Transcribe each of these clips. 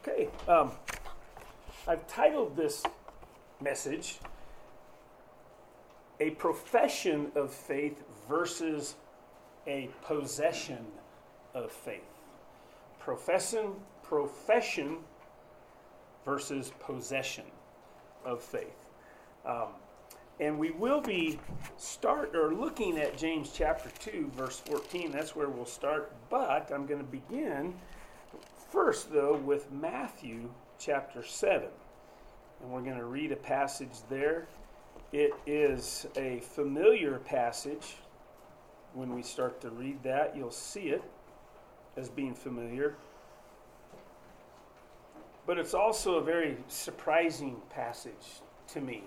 Okay, I've titled this message, A Profession of Faith versus a Possession of Faith. Profession versus possession of faith. And we will be looking at James chapter 2, verse 14. That's where we'll start. But I'm going to begin first, though, with Matthew chapter 7. And we're going to read a passage there. It is a familiar passage. When we start to read that, you'll see it as being familiar. But it's also a very surprising passage to me.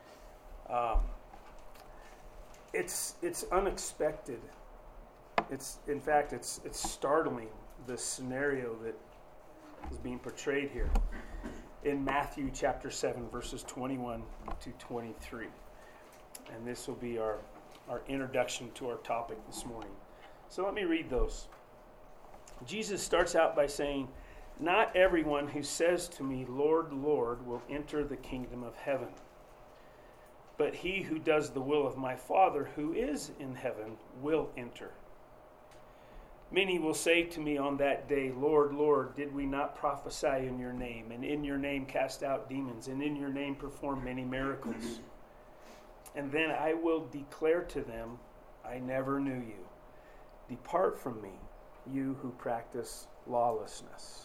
It's unexpected. It's startling, the scenario that is being portrayed here in Matthew chapter 7, verses 21 to 23. And this will be our introduction to our topic this morning. So let me read those. Jesus starts out by saying, "Not everyone who says to me, 'Lord, Lord,' will enter the kingdom of heaven, but he who does the will of my Father who is in heaven will enter. Many will say to me on that day, 'Lord, Lord, did we not prophesy in your name, and in your name cast out demons, and in your name perform many miracles?' And then I will declare to them, 'I never knew you. Depart from me, you who practice lawlessness.'"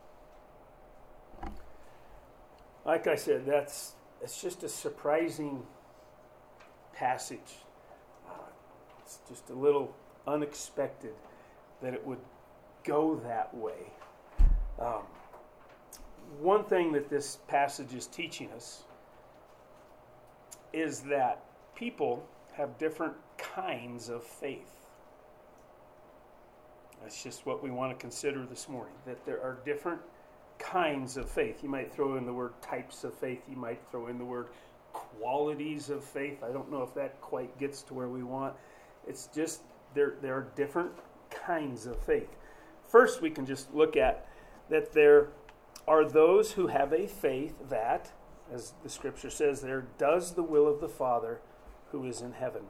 Like I said, it's just a surprising passage. It's just a little unexpected that it would go that way. One thing that this passage is teaching us is that people have different kinds of faith. That's just what we want to consider this morning, that there are different kinds of faith. You might throw in the word types of faith. You might throw in the word qualities of faith. I don't know if that quite gets to where we want. It's just there are different kinds of faith. First, we can just look at that there are those who have a faith that, as the scripture says there, does the will of the Father who is in heaven.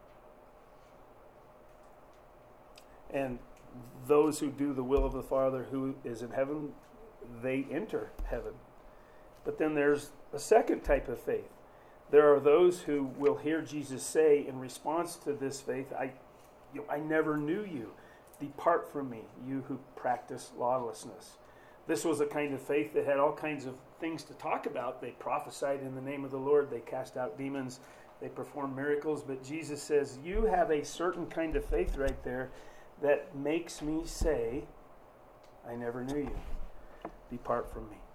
And those who do the will of the Father who is in heaven, they enter heaven. But then there's a second type of faith. There are those who will hear Jesus say in response to this faith, I never knew you. Depart from me, you who practice lawlessness." This was a kind of faith that had all kinds of things to talk about. They prophesied in the name of the Lord. They cast out demons. They performed miracles. But Jesus says, you have a certain kind of faith right there that makes me say, "I never knew you. Depart from me."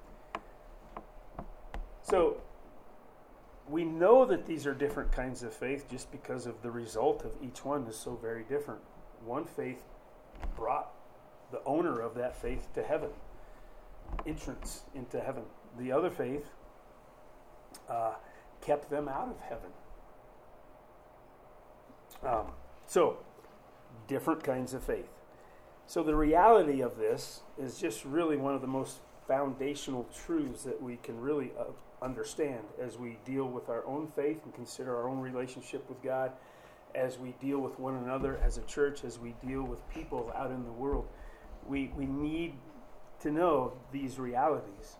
So we know that these are different kinds of faith just because of the result of each one is so very different. One faith brought the owner of that faith to heaven, entrance into heaven. The other faith kept them out of heaven. So, different kinds of faith. So the reality of this is just really one of the most foundational truths that we can really understand as we deal with our own faith and consider our own relationship with God, as we deal with one another as a church, as we deal with people out in the world. We need to know these realities.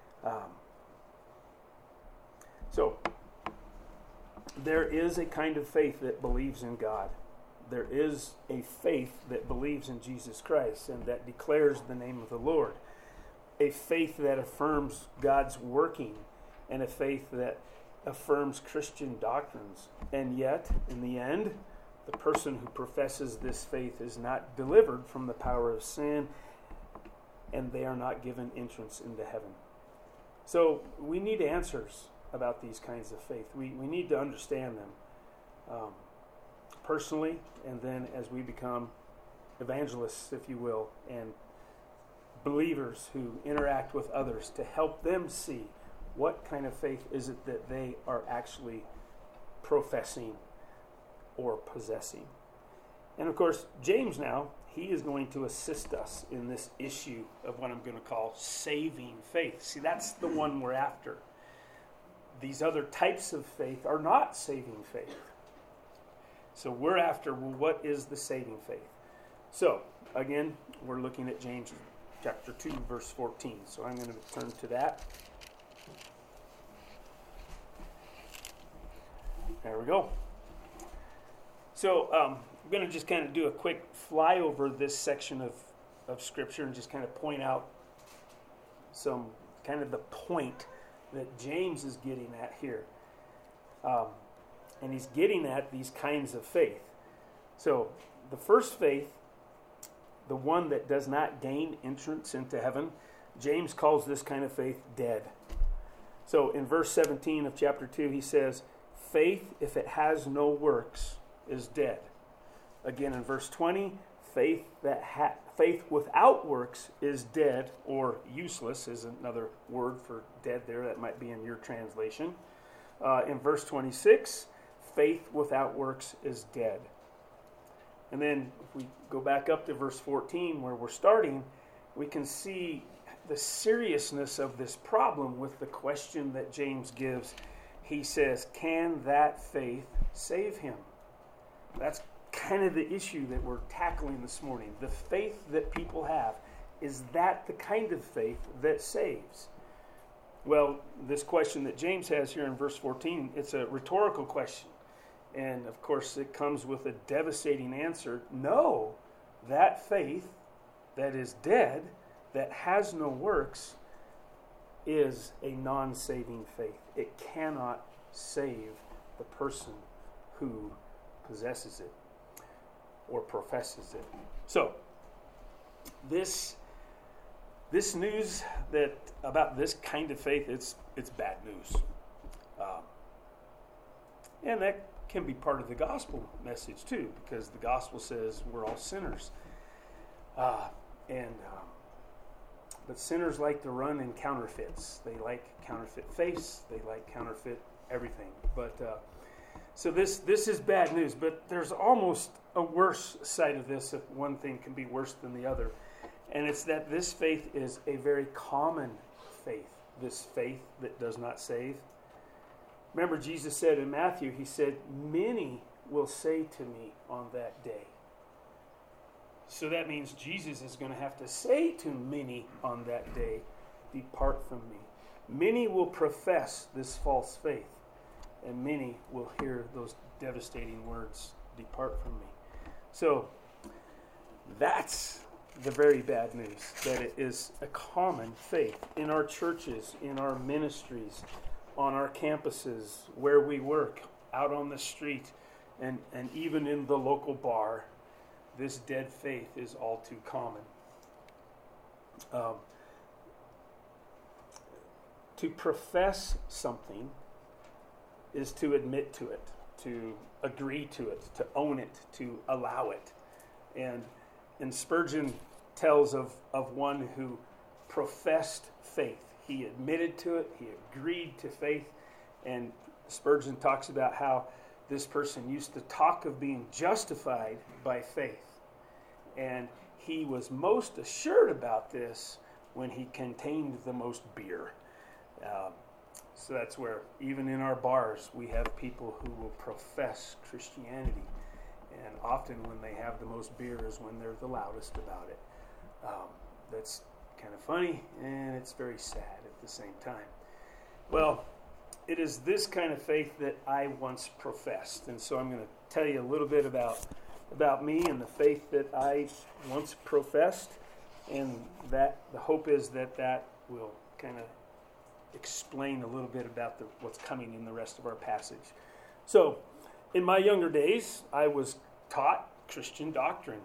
So there is a kind of faith that believes in God. There is a faith that believes in Jesus Christ and that declares the name of the Lord. A faith that affirms God's working, and a faith that affirms Christian doctrines. And yet, in the end, the person who professes this faith is not delivered from the power of sin, and they are not given entrance into heaven. So we need answers about these kinds of faith. We need to understand them personally, and then as we become evangelists, if you will, and believers who interact with others to help them see what kind of faith is it that they are actually professing or possessing. And of course, James now, he is going to assist us in this issue of what I'm going to call saving faith. See, that's the one we're after. These other types of faith are not saving faith. So we're after, well, what is the saving faith? So, again, we're looking at James chapter 2, verse 14. So I'm going to turn to that. There we go. So I'm going to just kind of do a quick flyover this section of Scripture and just kind of point out some kind of the point that James is getting at here. And he's getting at these kinds of faith. So the first faith, the one that does not gain entrance into heaven, James calls this kind of faith dead. So in verse 17 of chapter 2, he says, faith, if it has no works, is dead. Again, in verse 20, faith without works is dead, or useless is another word for dead there. That might be in your translation. In verse 26, faith without works is dead. And then if we go back up to verse 14 where we're starting, we can see the seriousness of this problem with the question that James gives. He says, can that faith save him? That's kind of the issue that we're tackling this morning. The faith that people have, is that the kind of faith that saves? Well, this question that James has here in verse 14, it's a rhetorical question. And of course, it comes with a devastating answer. No, that faith that is dead, that has no works, is a non-saving faith. It cannot save the person who possesses it or professes it. So, this news that about this kind of faith, it's bad news. And that can be part of the gospel message too, because the gospel says we're all sinners. But sinners like to run in counterfeits. They like counterfeit faiths. They like counterfeit everything. But so this is bad news. But there's almost a worse side of this, if one thing can be worse than the other. And it's that this faith is a very common faith. This faith that does not save. Remember, Jesus said in Matthew, he said, many will say to me on that day. So that means Jesus is going to have to say to many on that day, depart from me. Many will profess this false faith, and many will hear those devastating words, depart from me. So that's the very bad news, that it is a common faith in our churches, in our ministries, on our campuses, where we work, out on the street, and even in the local bar. This dead faith is all too common. To profess something is to admit to it, to agree to it, to own it, to allow it. And Spurgeon tells of one who professed faith. He admitted to it, he agreed to faith, and Spurgeon talks about how this person used to talk of being justified by faith. And he was most assured about this when he contained the most beer. So that's where, even in our bars, we have people who will profess Christianity. And often when they have the most beer is when they're the loudest about it. That's kind of funny, and it's very sad at the same time. Well, it is this kind of faith that I once professed. And so I'm going to tell you a little bit about me and the faith that I once professed. And that the hope is that will kind of explain a little bit about what's coming in the rest of our passage. So, in my younger days, I was taught Christian doctrine.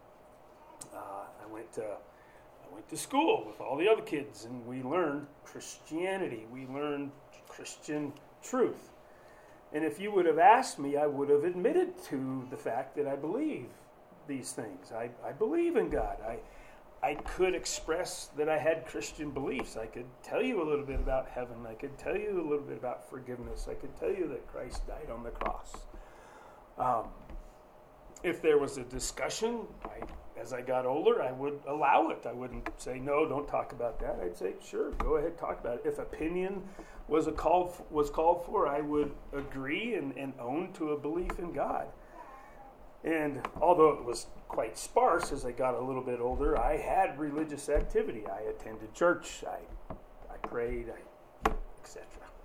I went to school with all the other kids, and we learned Christianity. We learned Christian truth. And if you would have asked me, I would have admitted to the fact that I believe these things. I believe in God. I could express that I had Christian beliefs. I could tell you a little bit about heaven. I could tell you a little bit about forgiveness. I could tell you that Christ died on the cross. If there was a discussion, as I got older, I would allow it. I wouldn't say, no, don't talk about that. I'd say, sure, go ahead, talk about it. If opinion was called for, I would agree and own to a belief in God. And although it was quite sparse as I got a little bit older, I had religious activity. I attended church, I prayed, etc.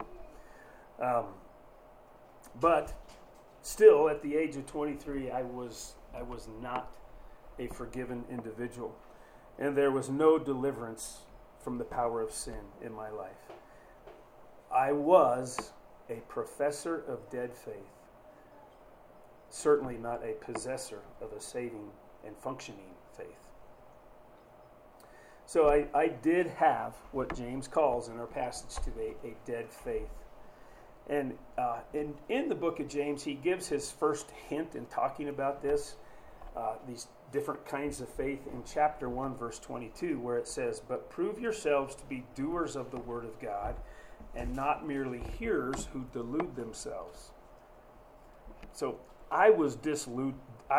But still, at the age of 23, I was not a forgiven individual. And there was no deliverance from the power of sin in my life. I was a professor of dead faith, certainly not a possessor of a saving and functioning faith. So I did have what James calls in our passage today a dead faith. And in the book of James, he gives his first hint in talking about this, these different kinds of faith in chapter 1, verse 22, where it says, "But prove yourselves to be doers of the word of God, and not merely hearers who delude themselves." So I was deluded.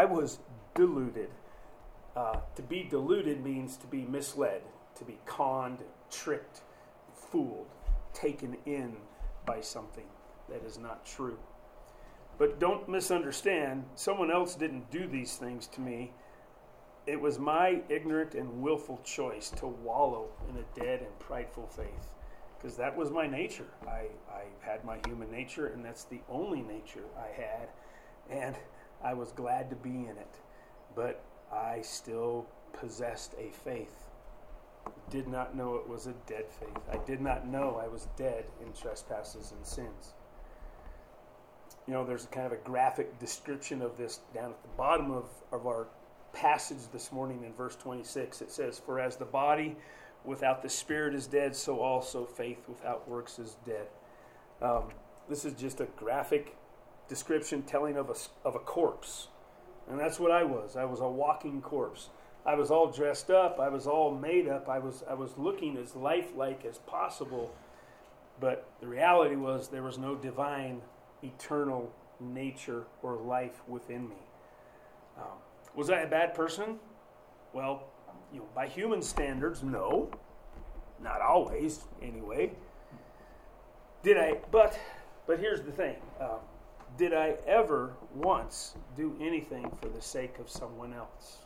To be deluded means to be misled, to be conned, tricked, fooled, taken in by something that is not true. But don't misunderstand, someone else didn't do these things to me. It was my ignorant and willful choice to wallow in a dead and prideful faith, because that was my nature. I had my human nature, and that's the only nature I had, and I was glad to be in it. But I still possessed a faith. Did not know it was a dead faith. I did not know I was dead in trespasses and sins. You know, there's kind of a graphic description of this down at the bottom of our passage this morning in verse 26. It says, "For as the body without the spirit is dead, so also faith without works is dead." This is just a graphic description telling of a corpse. And that's what I was. I was a walking corpse. I was all dressed up. I was all made up. I was looking as lifelike as possible. But the reality was there was no divine, eternal nature or life within me. Was I a bad person? Well, by human standards, no. Not always, anyway. Did I? But here's the thing. Did I ever once do anything for the sake of someone else?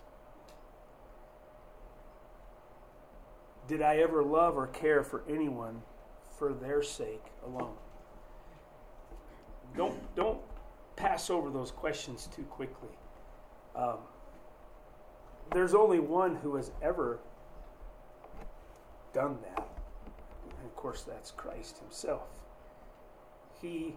Did I ever love or care for anyone for their sake alone? Don't pass over those questions too quickly. There's only one who has ever done that. And of course, that's Christ himself. He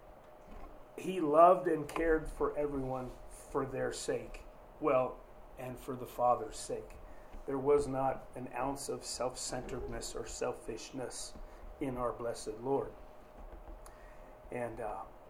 loved and cared for everyone for their sake. Well, and for the Father's sake. There was not an ounce of self-centeredness or selfishness in our blessed Lord. And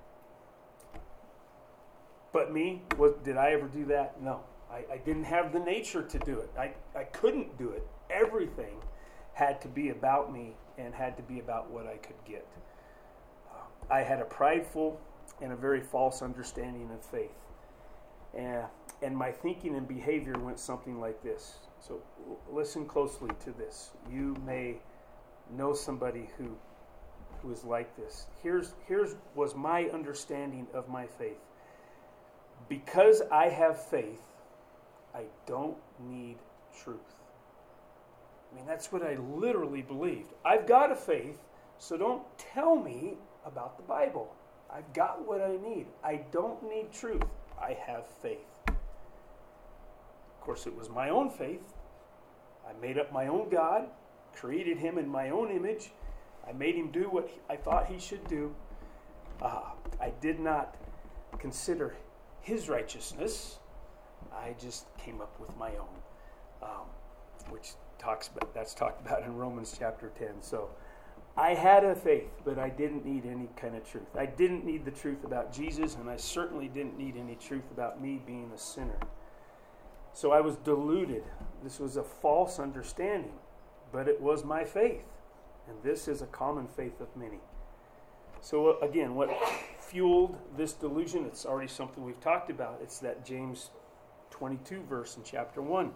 but me, did I ever do that? No. I didn't have the nature to do it. I couldn't do it. Everything had to be about me and had to be about what I could get. I had a prideful and a very false understanding of faith. And my thinking and behavior went something like this. So listen closely to this. You may know somebody who is like this. Here's was my understanding of my faith. Because I have faith, I don't need truth. I mean, that's what I literally believed. I've got a faith, so don't tell me about the Bible. I've got what I need. I don't need truth. I have faith. Of course, it was my own faith. I made up my own God, created him in my own image. I made him do what I thought he should do. I did not consider his righteousness. I just came up with my own, which that's talked about in Romans chapter 10. So I had a faith, but I didn't need any kind of truth. I didn't need the truth about Jesus, and I certainly didn't need any truth about me being a sinner. So I was deluded. This was a false understanding, but it was my faith. And this is a common faith of many. So again, what fueled this delusion? It's already something we've talked about. It's that James 22 verse in chapter 1.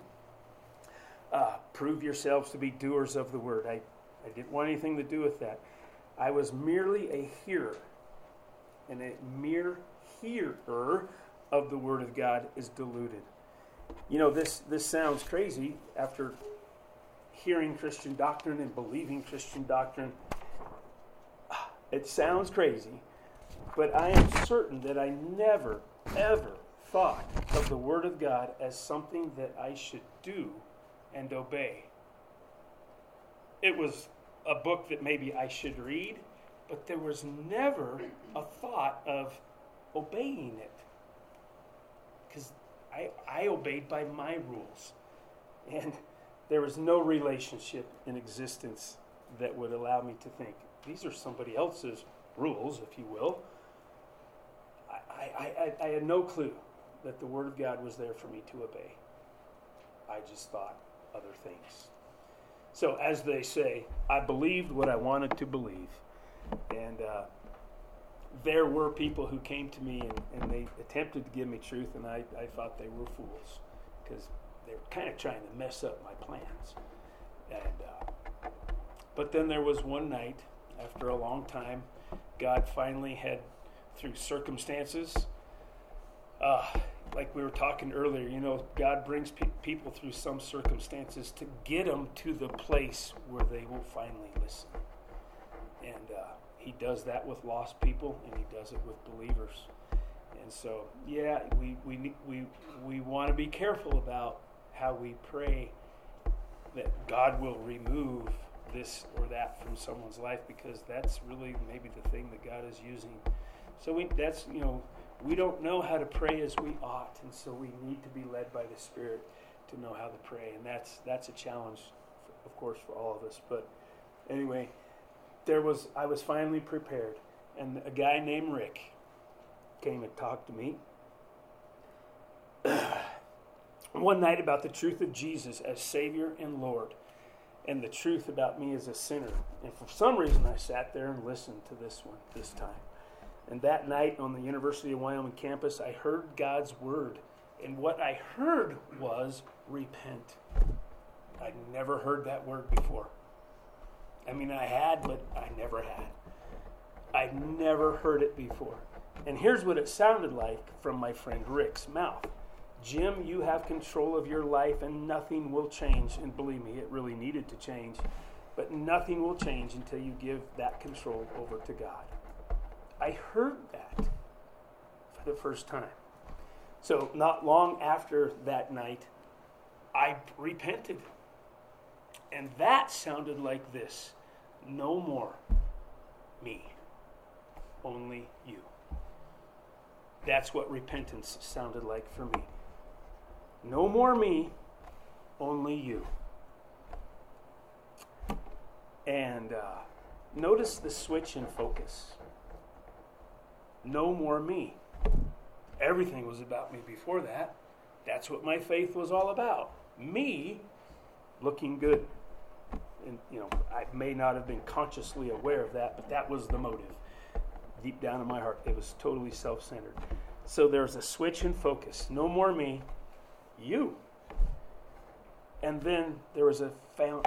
Prove yourselves to be doers of the word. I didn't want anything to do with that. I was merely a hearer. And a mere hearer of the word of God is deluded. You know, this sounds crazy after hearing Christian doctrine and believing Christian doctrine. It sounds crazy, but I am certain that I never, ever thought of the Word of God as something that I should do and obey. It was a book that maybe I should read, but there was never a thought of obeying it. Because I obeyed by my rules. And there was no relationship in existence that would allow me to think, these are somebody else's rules, if you will. I had no clue that the Word of God was there for me to obey. I just thought other things. So, as they say, I believed what I wanted to believe. And there were people who came to me and they attempted to give me truth, and I thought they were fools because they were kind of trying to mess up my plans. And but then there was one night, after a long time, God finally had, through circumstances, like we were talking earlier, you know, God brings people through some circumstances to get them to the place where they will finally listen. And he does that with lost people, and he does it with believers. And so, yeah, we want to be careful about how we pray that God will remove this or that from someone's life, because that's really maybe the thing that God is using. So we don't know how to pray as we ought, and so we need to be led by the Spirit to know how to pray, and that's a challenge, of course, for all of us. But anyway, I was finally prepared, and a guy named Rick came and talked to me one night about the truth of Jesus as Savior and Lord, and the truth about me as a sinner. And for some reason, I sat there and listened to this time. And that night on the University of Wyoming campus, I heard God's word. And what I heard was repent. I'd never heard that word before. I mean, I had, but I never had. I'd never heard it before. And here's what it sounded like from my friend Rick's mouth. Jim, you have control of your life and nothing will change. And believe me, it really needed to change. But nothing will change until you give that control over to God. I heard that for the first time. So not long after that night, I repented. And that sounded like this: no more me, only you. That's what repentance sounded like for me. No more me, only you. And notice the switch in focus. No more me. Everything was about me before that. That's what my faith was all about. Me looking good. And, I may not have been consciously aware of that, but that was the motive. Deep down in my heart, it was totally self-centered. So there's a switch in focus. No more me, you. And then there was a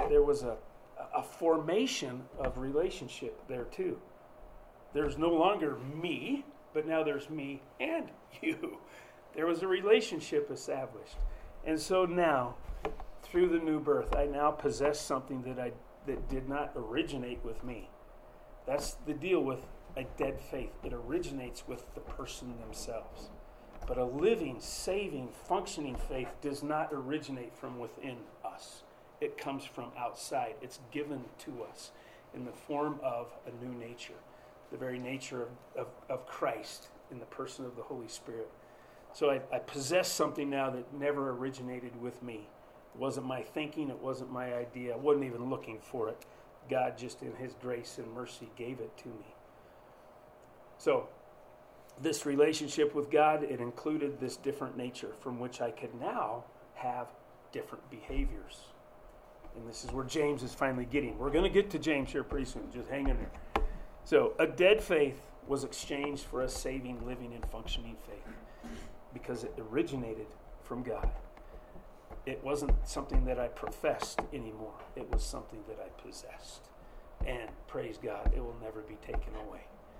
formation of relationship there too. There's no longer me, but now there's me and you. There was a relationship established. And so now, through the new birth, I now possess something that did not originate with me. That's the deal with a dead faith. It originates with the person themselves. But a living, saving, functioning faith does not originate from within us. It comes from outside. It's given to us in the form of a new nature, the very nature of Christ in the person of the Holy Spirit. So I possess something now that never originated with me. It wasn't my thinking. It wasn't my idea. I wasn't even looking for it. God just in his grace and mercy gave it to me. So this relationship with God, it included this different nature from which I could now have different behaviors. And this is where James is finally getting. We're going to get to James here pretty soon. Just hang in there. So a dead faith was exchanged for a saving, living, and functioning faith because it originated from God. It wasn't something that I professed anymore. It was something that I possessed. And praise God, it will never be taken away.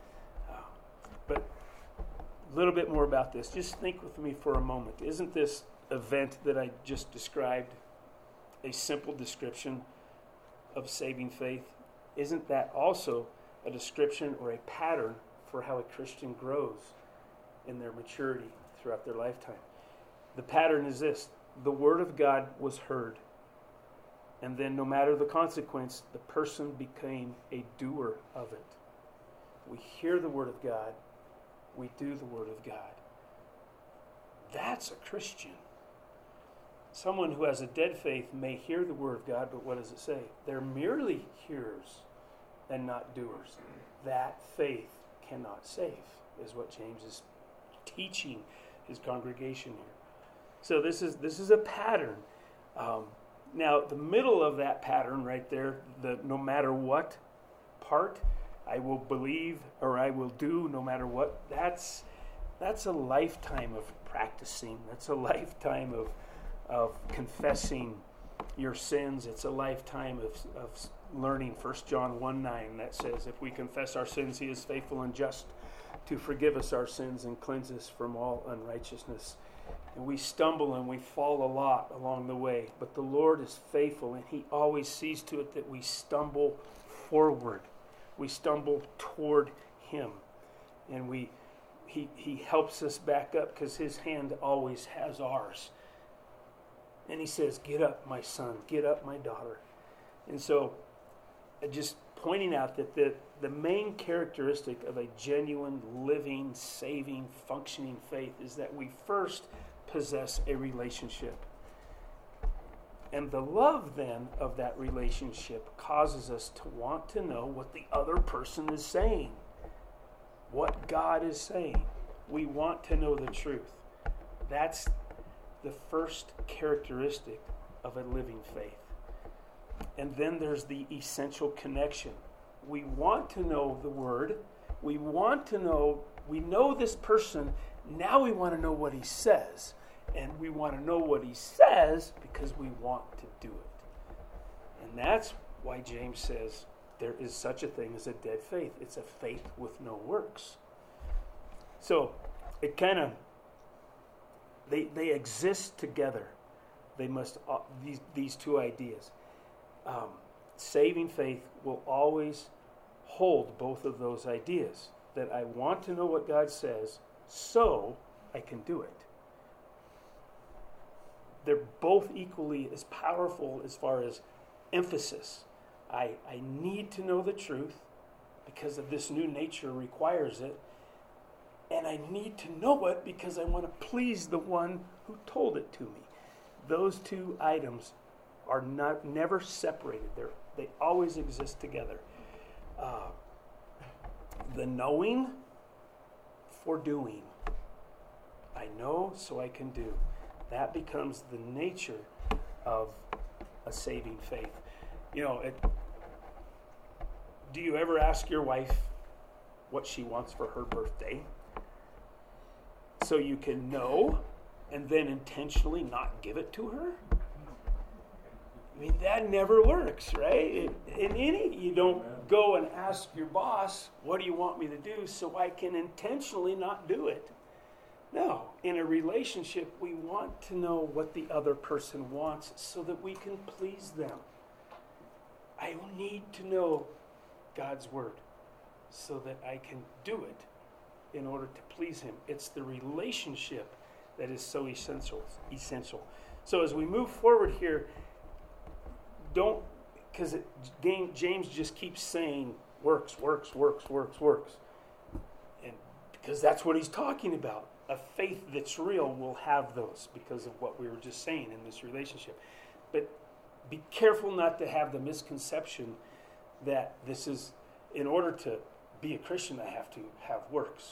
But a little bit more about this. Just think with me for a moment. Isn't this event that I just described a simple description of saving faith? Isn't that also a description or a pattern for how a Christian grows in their maturity throughout their lifetime? The pattern is this. The Word of God was heard. And then no matter the consequence, the person became a doer of it. We hear the Word of God. We do the Word of God. That's a Christian. Someone who has a dead faith may hear the Word of God, but what does it say? They're merely hearers and not doers. That faith cannot save, is what James is teaching his congregation here. So this is a pattern. Now, the middle of that pattern right there, the no matter what part, I will believe or I will do no matter what, that's a lifetime of practicing. That's a lifetime of confessing your sins. It's a lifetime of learning 1 John 1:9 that says, if we confess our sins, he is faithful and just to forgive us our sins and cleanse us from all unrighteousness. And we stumble and we fall a lot along the way, but the Lord is faithful and he always sees to it that we stumble forward. We stumble toward him, and he helps us back up because his hand always has ours. And he says, get up, my son, get up, my daughter. And so just pointing out that the main characteristic of a genuine, living, saving, functioning faith is that we first possess a relationship. And the love then of that relationship causes us to want to know what the other person is saying, what God is saying. We want to know the truth. That's the first characteristic of a living faith. And then there's the essential connection. We want to know the Word. We want to know, we know this person. Now we want to know what he says. And we want to know what he says because we want to do it. And that's why James says there is such a thing as a dead faith. It's a faith with no works. So it kind of, they exist together. They must, these two ideas. Saving faith will always hold both of those ideas. That I want to know what God says so I can do it. They're both equally as powerful as far as emphasis. I need to know the truth because of this new nature requires it. And I need to know it because I want to please the one who told it to me. Those two items are never separated. They always exist together. The knowing for doing. I know so I can do. That becomes the nature of a saving faith. Do you ever ask your wife what she wants for her birthday? So you can know and then intentionally not give it to her? I mean, that never works, right? You don't go and ask your boss, what do you want me to do so I can intentionally not do it? No, in a relationship, we want to know what the other person wants so that we can please them. I need to know God's word so that I can do it in order to please him. It's the relationship that is so essential. So as we move forward here, because James just keeps saying works. And because that's what he's talking about. A faith that's real will have those because of what we were just saying in this relationship. But be careful not to have the misconception that this is, in order to be a Christian, I have to have works.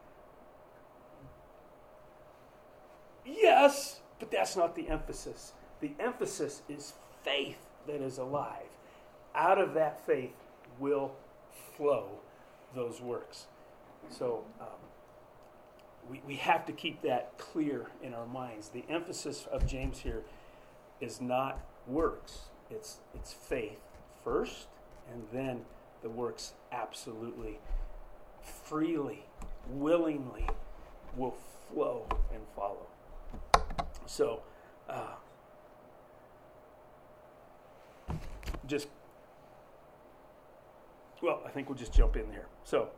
Yes, but that's not the emphasis. The emphasis is faith that is alive. Out of that faith will flow those works. So we have to keep that clear in our minds. The emphasis of James here is not works. It's faith first, and then the works absolutely, freely, willingly will flow and follow. So, I think we'll just jump in there. So,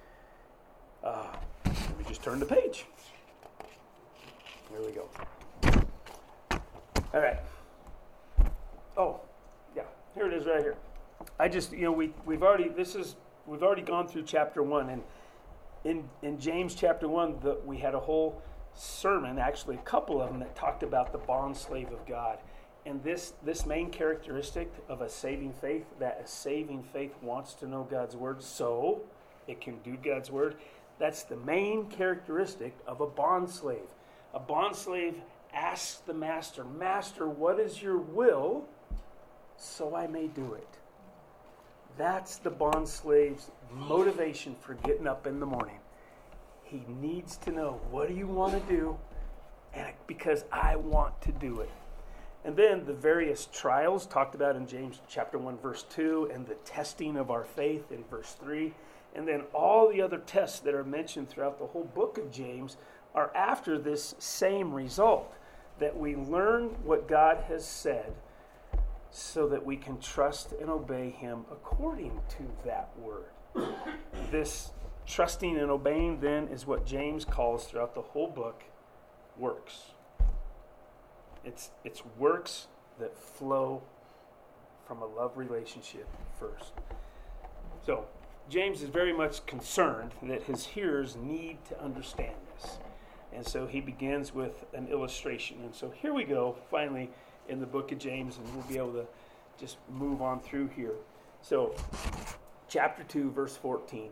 let me just turn the page. There we go. All right. Oh, yeah, here it is right here. We've already gone through chapter 1, and in James chapter 1, we had a whole sermon, actually a couple of them, that talked about the bondslave of God. And this main characteristic of a saving faith, that a saving faith wants to know God's word so it can do God's word, that's the main characteristic of a bondslave. A bondslave asks the master, "Master, what is your will so I may do it?" That's the bondslave's motivation for getting up in the morning. He needs to know, what do you want to do? And because I want to do it. And then the various trials talked about in James chapter 1, verse 2, and the testing of our faith in verse 3. And then all the other tests that are mentioned throughout the whole book of James are after this same result, that we learn what God has said so that we can trust and obey him according to that word. This trusting and obeying then is what James calls throughout the whole book works. It's works that flow from a love relationship first. So James is very much concerned that his hearers need to understand this. And so he begins with an illustration. And so here we go, finally, in the book of James, and we'll be able to just move on through here. So, chapter 2, verse 14.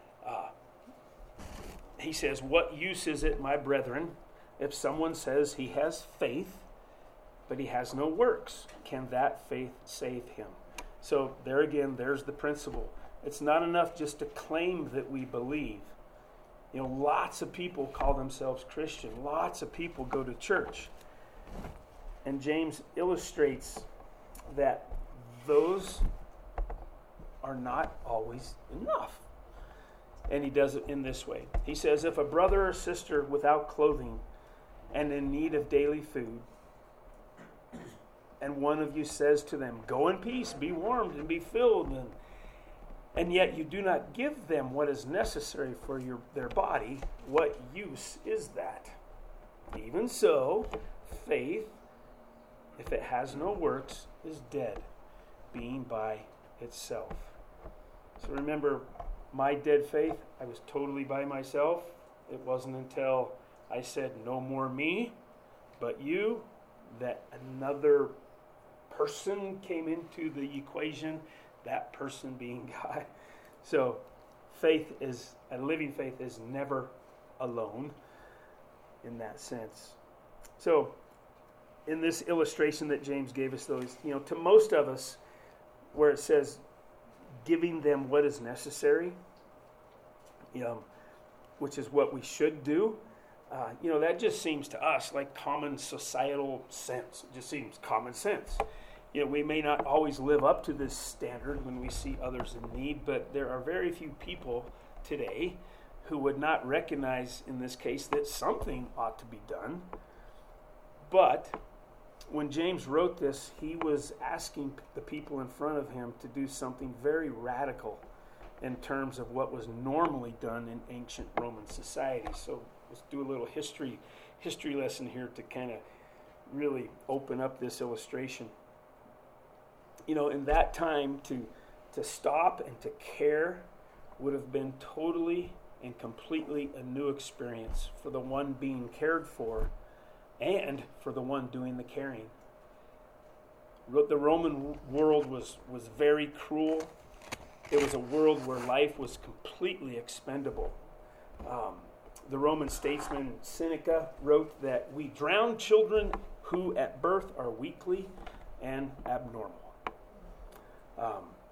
He says, "What use is it, my brethren, if someone says he has faith, but he has no works? Can that faith save him?" So there again, there's the principle. It's not enough just to claim that we believe. Lots of people call themselves Christian. Lots of people go to church. And James illustrates that those are not always enough. And he does it in this way. He says, "If a brother or sister without clothing and in need of daily food, and one of you says to them, 'Go in peace, be warmed and be filled,' and yet you do not give them what is necessary for their body, what use is that? Even so, faith, if it has no works, is dead, being by itself." So remember, my dead faith, I was totally by myself. It wasn't until I said, "No more me, but you," that another person came into the equation, that person being God. So a living faith is never alone in that sense. So in this illustration that James gave us, though, to most of us, where it says giving them what is necessary, which is what we should do, that just seems to us like common societal sense. It just seems common sense. We may not always live up to this standard when we see others in need, but there are very few people today who would not recognize in this case that something ought to be done. But when James wrote this, he was asking the people in front of him to do something very radical in terms of what was normally done in ancient Roman society. So let's do a little history lesson here to kind of really open up this illustration. In that time, to stop and to care would have been totally and completely a new experience for the one being cared for and for the one doing the caring. The Roman world was very cruel. It was a world where life was completely expendable. The Roman statesman Seneca wrote that we drown children who at birth are weakly and abnormal.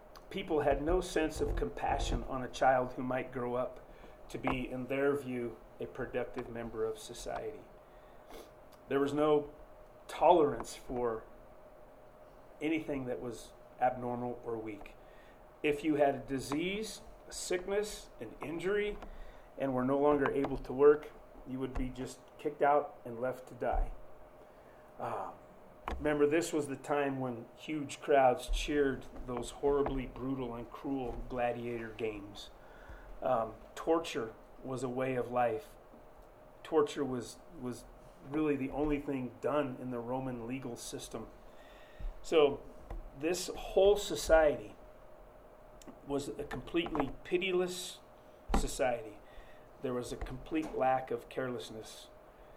People had no sense of compassion on a child who might grow up to be, in their view, a productive member of society. There was no tolerance for anything that was abnormal or weak. If you had a disease, a sickness, an injury, and were no longer able to work, you would be just kicked out and left to die. Remember, this was the time when huge crowds cheered those horribly brutal and cruel gladiator games. Torture was a way of life. Torture was really the only thing done in the Roman legal system. So this whole society was a completely pitiless society. There was a complete lack of carelessness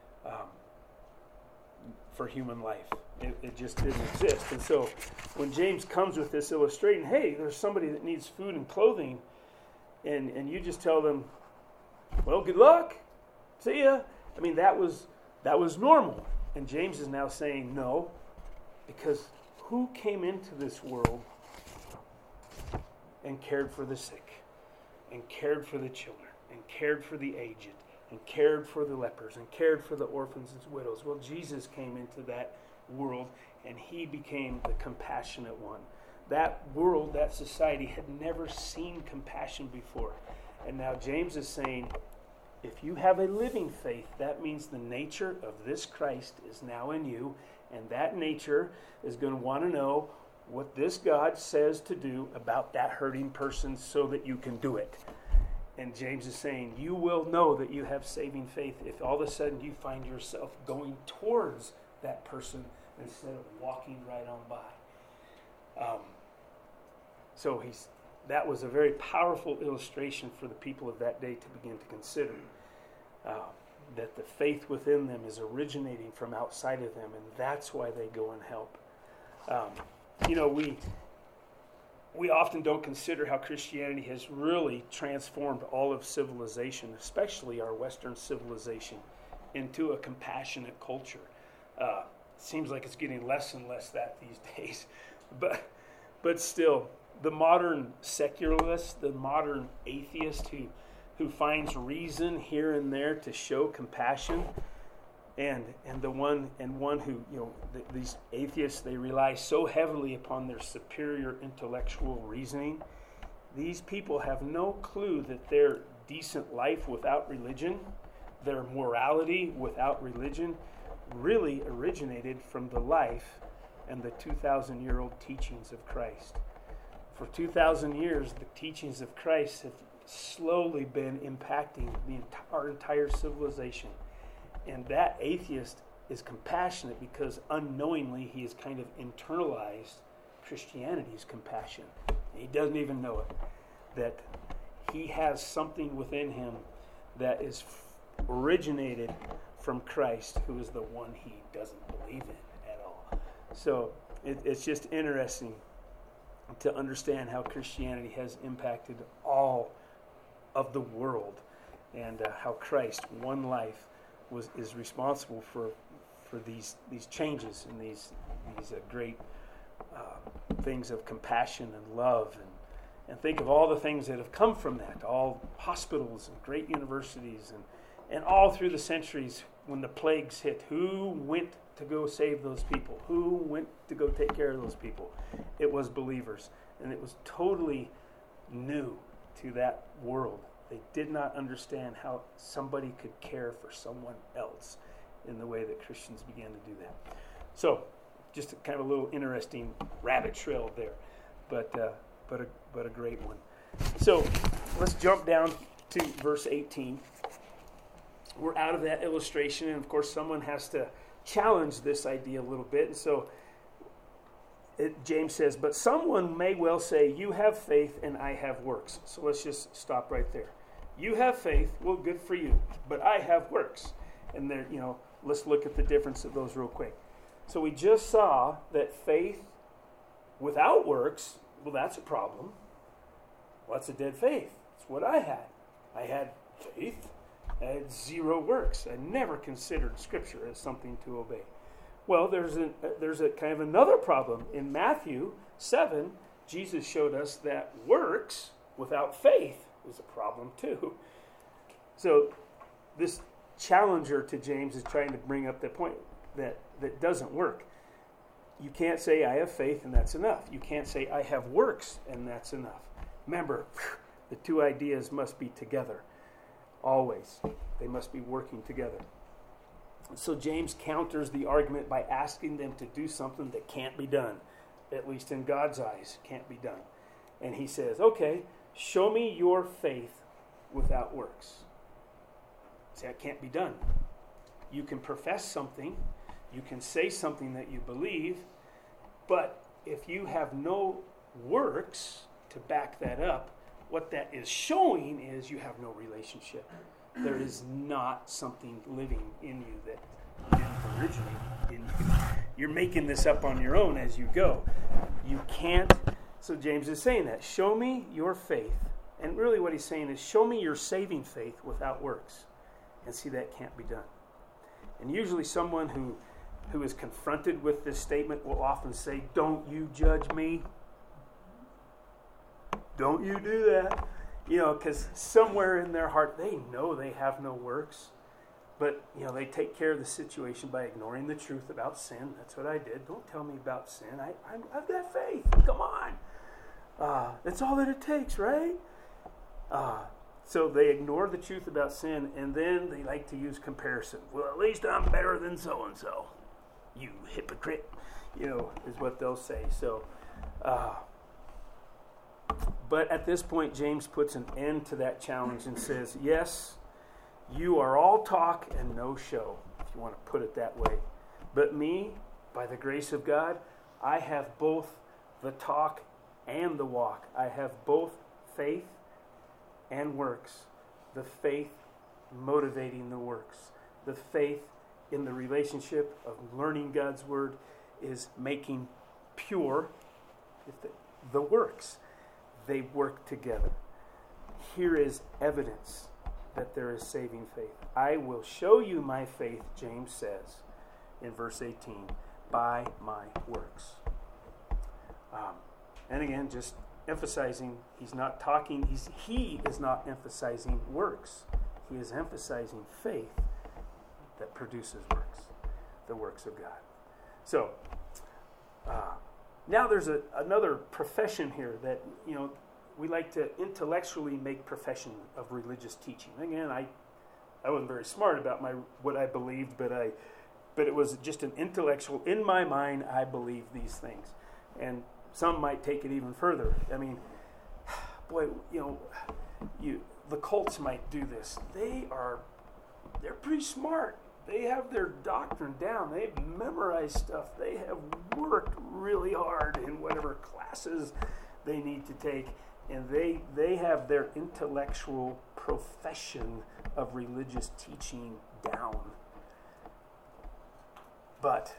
for human life. It just didn't exist. And so when James comes with this illustration, hey, there's somebody that needs food and clothing, and you just tell them, well, good luck, see ya. I mean, that was normal. And James is now saying no, because who came into this world and cared for the sick, and cared for the children, and cared for the aged, and cared for the lepers, and cared for the orphans and widows? Well, Jesus came into that world, and he became the compassionate one. That world, that society had never seen compassion before. And now James is saying, if you have a living faith, that means the nature of this Christ is now in you, and that nature is going to want to know what this God says to do about that hurting person so that you can do it. And James is saying, you will know that you have saving faith if all of a sudden you find yourself going towards that person instead of walking right on by. So that was a very powerful illustration for the people of that day to begin to consider. That the faith within them is originating from outside of them, and that's why they go and help. We often don't consider how Christianity has really transformed all of civilization, especially our Western civilization, into a compassionate culture. Seems like it's getting less and less that these days. But still, the modern secularist, the modern atheist who finds reason here and there to show compassion, and one who, these atheists, they rely so heavily upon their superior intellectual reasoning. These people have no clue that their decent life without religion, their morality without religion, really originated from the life and the 2,000-year-old teachings of Christ. For 2,000 years, the teachings of Christ have slowly been impacting our entire civilization. And that atheist is compassionate because unknowingly he has kind of internalized Christianity's compassion. He doesn't even know it. That he has something within him that is originated from Christ, who is the one he doesn't believe in at all. So it's just interesting to understand how Christianity has impacted all of the world, and how Christ, one life, is responsible for these changes and these great things of compassion and love, and think of all the things that have come from that, all hospitals and great universities, and all through the centuries when the plagues hit, who went to go save those people? Who went to go take care of those people? It was believers, and it was totally new to that world. They did not understand how somebody could care for someone else in the way that Christians began to do that. So, just kind of a little interesting rabbit trail there, but a great one. So, let's jump down to verse 18. We're out of that illustration, and of course, someone has to challenge this idea a little bit. And so, James says, "But someone may well say, 'You have faith, and I have works.'" So let's just stop right there. You have faith, well, good for you. But I have works. And there, let's look at the difference of those real quick. So we just saw that faith without works, well, that's a problem. Well, that's a dead faith. That's what I had. I had faith. I had zero works. I never considered Scripture as something to obey. Well, there's a kind of another problem. In Matthew 7, Jesus showed us that works without faith is a problem too. So this challenger to James is trying to bring up the point that doesn't work. You can't say I have faith and that's enough. You can't say I have works and that's enough. Remember, the two ideas must be together. Always. They must be working together. So James counters the argument by asking them to do something that can't be done. At least in God's eyes, can't be done. And he says, okay, show me your faith without works. See, that can't be done. You can profess something, you can say something that you believe, but if you have no works to back that up, what that is showing is you have no relationship. There is not something living in you that didn't originate in you. You're making this up on your own as you go. You can't. So James is saying that. Show me your faith. And really what he's saying is show me your saving faith without works. And see, that can't be done. And usually someone who is confronted with this statement will often say, don't you judge me. Don't you do that. Because somewhere in their heart, they know they have no works. But, they take care of the situation by ignoring the truth about sin. That's what I did. Don't tell me about sin. I've got faith. Come on. That's all that it takes, right? So they ignore the truth about sin, and then they like to use comparison. Well, at least I'm better than so-and-so. You hypocrite, is what they'll say. So, but at this point, James puts an end to that challenge and says, yes, you are all talk and no show, if you want to put it that way. But me, by the grace of God, I have both the talk and the walk. I have both faith and works. The faith motivating the works. The faith in the relationship of learning God's word is making pure the works. They work together. Here is evidence that there is saving faith. I will show you my faith, James says in verse 18, by my works. And again, just emphasizing, he is not emphasizing works. He is emphasizing faith that produces works, the works of God. So, now there's another profession here that, we like to intellectually make profession of religious teaching. Again, I wasn't very smart about what I believed, but it was just an intellectual. In my mind, I believe these things, and some might take it even further. I mean, boy, the cults might do this. They're pretty smart. They have their doctrine down. They've memorized stuff. They have worked really hard in whatever classes they need to take. And they have their intellectual profession of religious teaching down. But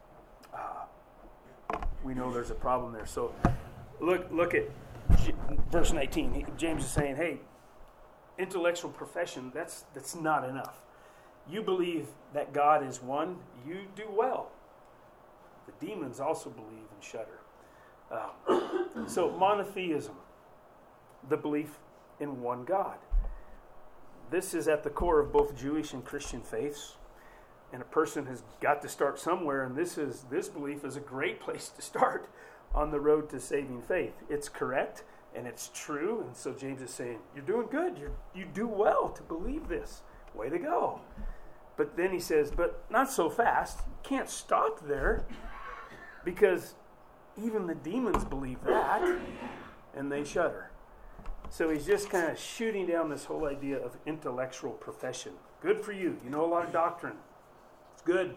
we know there's a problem there. So look at verse 19. James is saying, hey, intellectual profession, that's not enough. You believe that God is one, you do well. The demons also believe and shudder. So monotheism, the belief in one God. This is at the core of both Jewish and Christian faiths. And a person has got to start somewhere, and this belief is a great place to start on the road to saving faith. It's correct, and it's true, and so James is saying, you're doing good. You do well to believe this. Way to go. But then he says, but not so fast. You can't stop there, because even the demons believe that, and they shudder. So he's just kind of shooting down this whole idea of intellectual profession. Good for you. You know a lot of doctrine. It's good.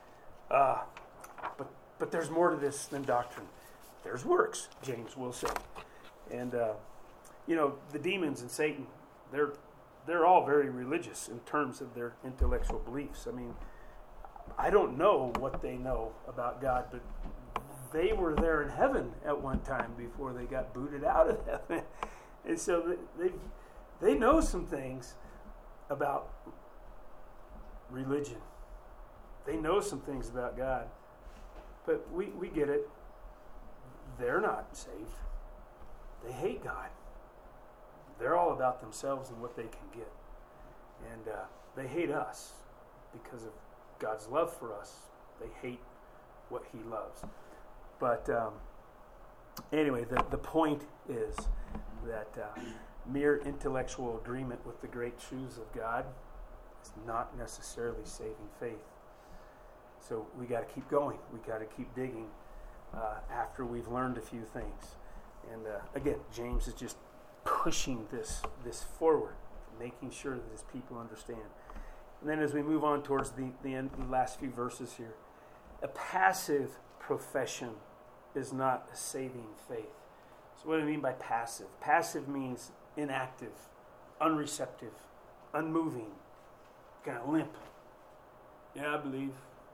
But there's more to this than doctrine. There's works, James will say. And, the demons and Satan, they're all very religious in terms of their intellectual beliefs. I mean, I don't know what they know about God, but they were there in heaven at one time before they got booted out of heaven. And so they know some things about religion. They know some things about God. But we get it. They're not saved. They hate God. They're all about themselves and what they can get. And They hate us because of God's love for us. They hate what he loves. But anyway, the point is that mere intellectual agreement with the great truths of God is not necessarily saving faith. So we got to keep going. We got to keep digging after we've learned a few things. And again, James is just pushing this forward, making sure that his people understand. And then as we move on towards the end, the last few verses here, a passive profession is not a saving faith. So what do I mean by passive? Passive means inactive, unreceptive, unmoving, kind of limp. Yeah, I believe.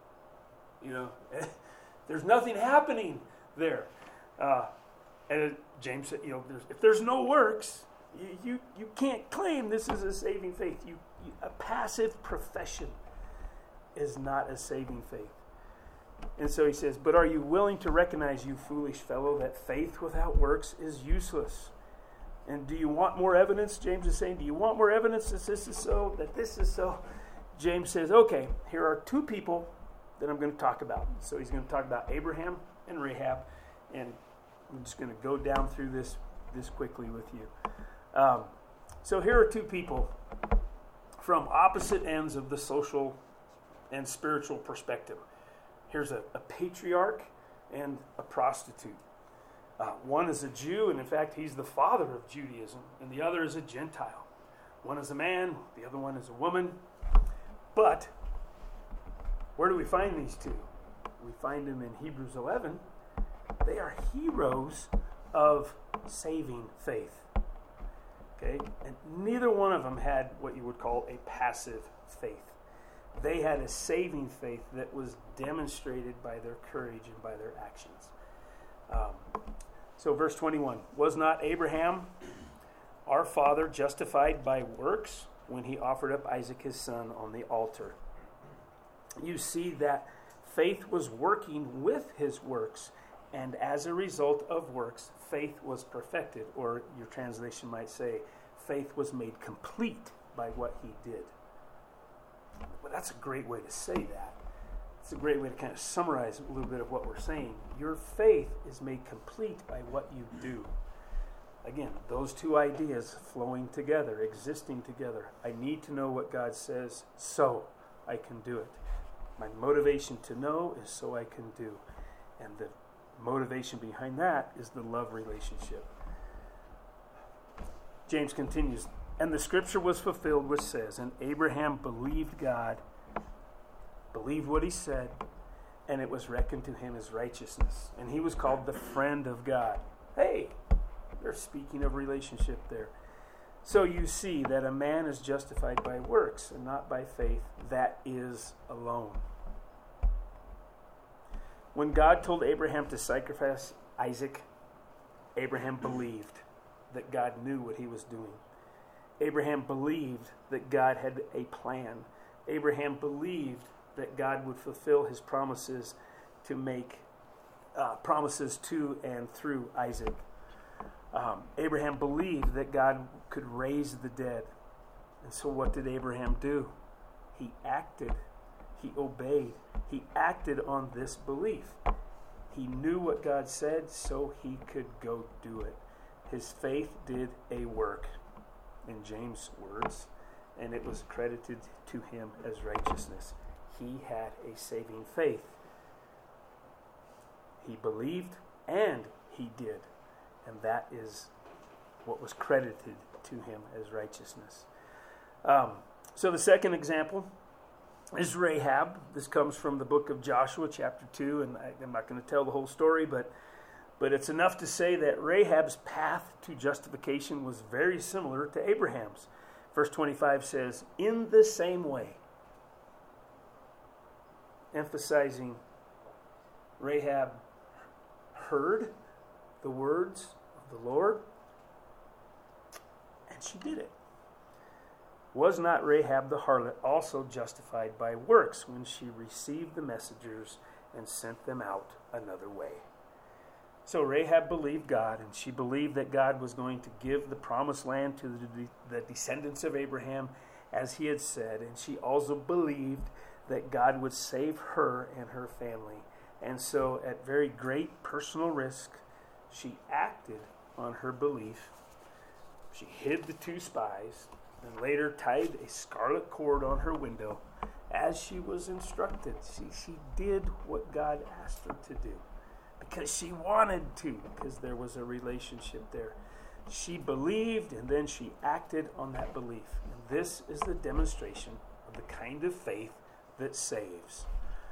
There's nothing happening there. And James said, if there's no works, you can't claim this is a saving faith. A passive profession is not a saving faith. And so he says, but are you willing to recognize, you foolish fellow, that faith without works is useless? And do you want more evidence? James is saying, do you want more evidence that this is so, that this is so? James says, okay, here are two people that I'm going to talk about. So he's going to talk about Abraham and Rahab, and I'm just going to go down through this quickly with you. So here are two people from opposite ends of the social and spiritual perspective. Here's a patriarch and a prostitute. One is a Jew, and in fact, he's the father of Judaism, and the other is a Gentile. One is a man, the other one is a woman. But where do we find these two? We find them in Hebrews 11. They are heroes of saving faith. Okay? And neither one of them had what you would call a passive faith. They had a saving faith that was demonstrated by their courage and by their actions. So verse 21, was not Abraham, our father, justified by works when he offered up Isaac his son on the altar? You see that faith was working with his works, and as a result of works, faith was perfected, or your translation might say, faith was made complete by what he did. Well, that's a great way to say that. It's a great way to kind of summarize a little bit of what we're saying. Your faith is made complete by what you do. Again, those two ideas flowing together, existing together. I need to know what God says so I can do it. My motivation to know is so I can do. And the motivation behind that is the love relationship. James continues, and the scripture was fulfilled which says, and Abraham believed God, believed what he said, and it was reckoned to him as righteousness. And he was called the friend of God. Hey, they're speaking of relationship there. So you see that a man is justified by works and not by faith. That is alone. When God told Abraham to sacrifice Isaac, Abraham believed that God knew what he was doing. Abraham believed that God had a plan. Abraham believed that God would fulfill his promises to make promises to and through Isaac. Abraham believed that God could raise the dead. And so what did Abraham do? He acted. He obeyed. He acted on this belief. He knew what God said, so he could go do it. His faith did a work, in James' words, and it was credited to him as righteousness. He had a saving faith. He believed and he did. And that is what was credited to him as righteousness. So the second example is Rahab. This comes from the book of Joshua, chapter 2, and I'm not going to tell the whole story, but it's enough to say that Rahab's path to justification was very similar to Abraham's. Verse 25 says, in the same way, emphasizing Rahab heard the words of the Lord, and she did it. Was not Rahab the harlot also justified by works when she received the messengers and sent them out another way? So Rahab believed God, and she believed that God was going to give the promised land to the descendants of Abraham, as he had said, and she also believed that God would save her and her family. And so, at very great personal risk, she acted on her belief. She hid the 2 spies and later tied a scarlet cord on her window as she was instructed. She did what God asked her to do because she wanted to, because there was a relationship there. She believed and then she acted on that belief. And this is the demonstration of the kind of faith that saves.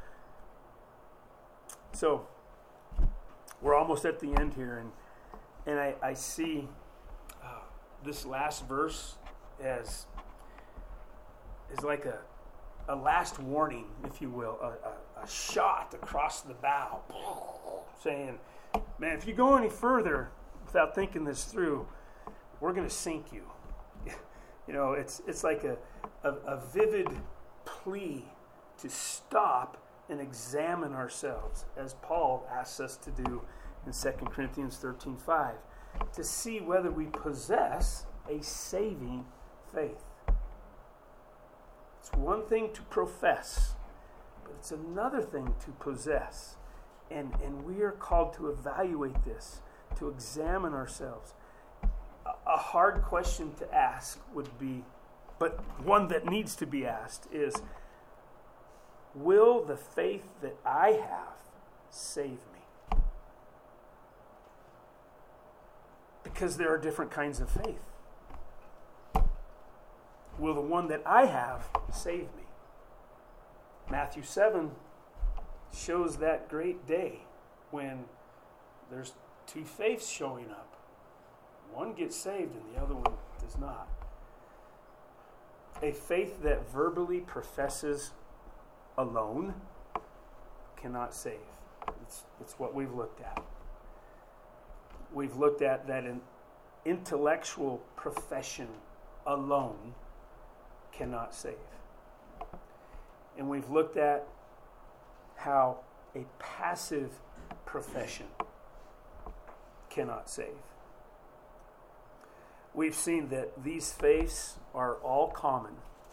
So, we're almost at the end here, and I see this last verse as is like a last warning, if you will, a shot across the bow, saying, man, if you go any further without thinking this through, we're going to sink you. You know, it's like a vivid plea to stop and examine ourselves, as Paul asks us to do in 2 Corinthians 13:5, to see whether we possess a saving faith. It's one thing to profess, but it's another thing to possess. And we are called to evaluate this, to examine ourselves. A hard question to ask would be, but one that needs to be asked is, will the faith that I have save me? Because there are different kinds of faith. Will the one that I have save me? Matthew 7 shows that great day when there's 2 faiths showing up. One gets saved and the other one does not. A faith that verbally professes alone cannot save. It's what we've looked at. We've looked at that an intellectual profession alone cannot save. And we've looked at how a passive profession cannot save. We've seen that these faiths are all common.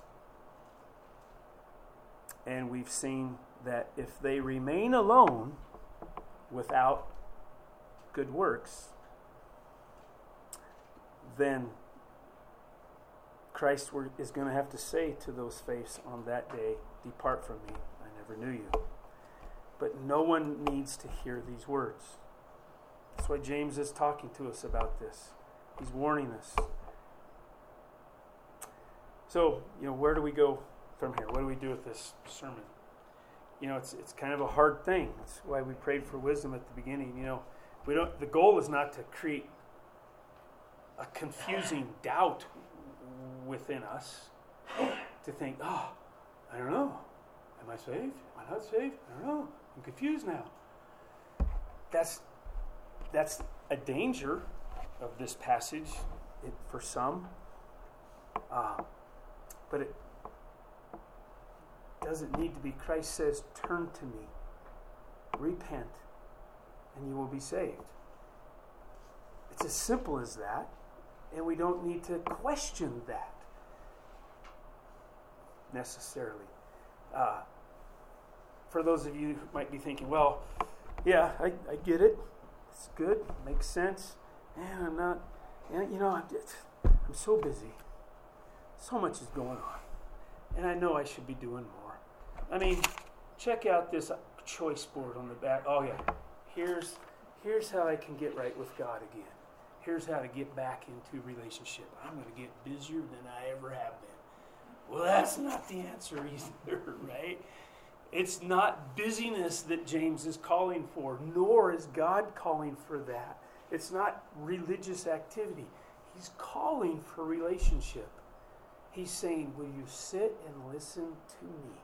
And we've seen that if they remain alone without good works, then Christ is going to have to say to those faiths on that day, "Depart from me, I never knew you." But no one needs to hear these words. That's why James is talking to us about this. He's warning us. So, where do we go from here? What do we do with this sermon? It's kind of a hard thing. That's why we prayed for wisdom at the beginning. The goal is not to create a confusing doubt within us, to think, I don't know. Am I saved? Am I not saved? I don't know. I'm confused now. That's a danger of this passage for some. But it doesn't need to be. Christ says, turn to me, repent, and you will be saved. It's as simple as that, and we don't need to question that necessarily. For those of you who might be thinking, well, yeah, I get it. It's good. Makes sense. Man, I'm so busy. So much is going on. And I know I should be doing more. I mean, check out this choice board on the back. Oh, yeah. Here's how I can get right with God again. Here's how to get back into relationship. I'm going to get busier than I ever have been. Well, that's not the answer either, right? It's not busyness that James is calling for, nor is God calling for that. It's not religious activity. He's calling for relationship. He's saying, will you sit and listen to me?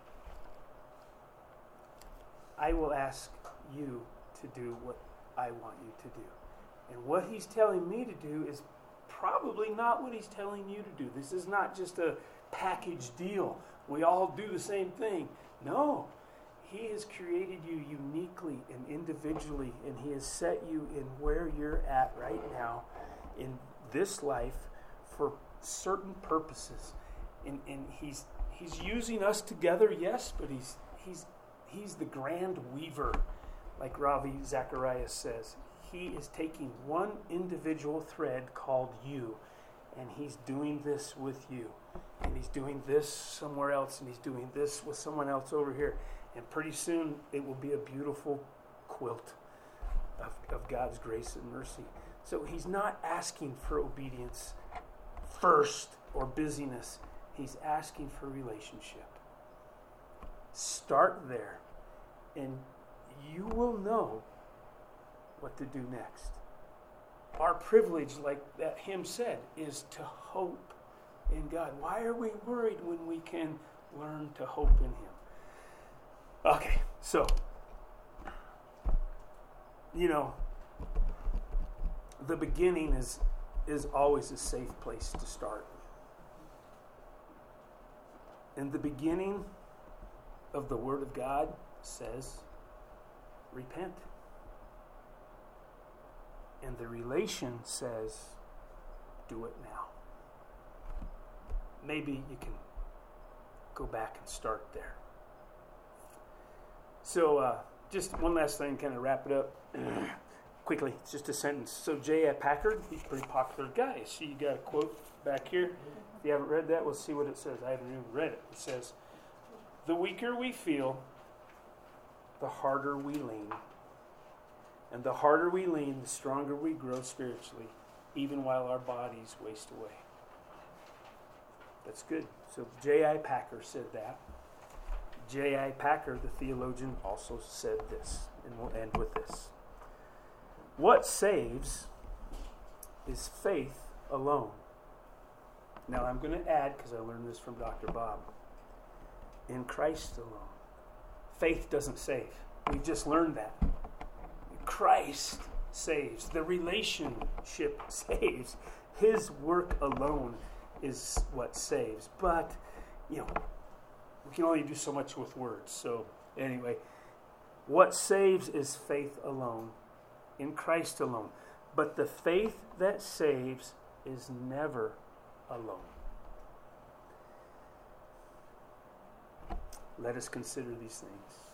I will ask you to do what I want you to do. And what he's telling me to do is probably not what he's telling you to do. This is not just a package deal. We all do the same thing. No. He has created you uniquely and individually, and he has set you in where you're at right now in this life for certain purposes. And he's using us together, yes, but he's the grand weaver, like Ravi Zacharias says. He is taking one individual thread called you, and he's doing this with you. And he's doing this somewhere else, and he's doing this with someone else over here. And pretty soon it will be a beautiful quilt of God's grace and mercy. So he's not asking for obedience first or busyness. He's asking for relationship. Start there, and you will know what to do next. Our privilege, like that hymn said, is to hope in God. Why are we worried when we can learn to hope in Him? Okay, so, the beginning is always a safe place to start. And the beginning of the Word of God says, repent. And the relation says, do it now. Maybe you can go back and start there. So, just one last thing, kind of wrap it up quickly. It's just a sentence. So, J.I. Packer, he's a pretty popular guy. I see you got a quote back here. If you haven't read that, we'll see what it says. I haven't even read it. It says, the weaker we feel, the harder we lean. And the harder we lean, the stronger we grow spiritually, even while our bodies waste away. That's good. So J.I. Packer said that. J.I. Packer, the theologian, also said this. And we'll end with this. What saves is faith alone. Now I'm going to add, because I learned this from Dr. Bob, in Christ alone. Faith doesn't save. We just learned that. Christ saves. The relationship saves. His work alone is what saves. But, we can only do so much with words. So, anyway, what saves is faith alone, in Christ alone. But the faith that saves is never alone. Let us consider these things.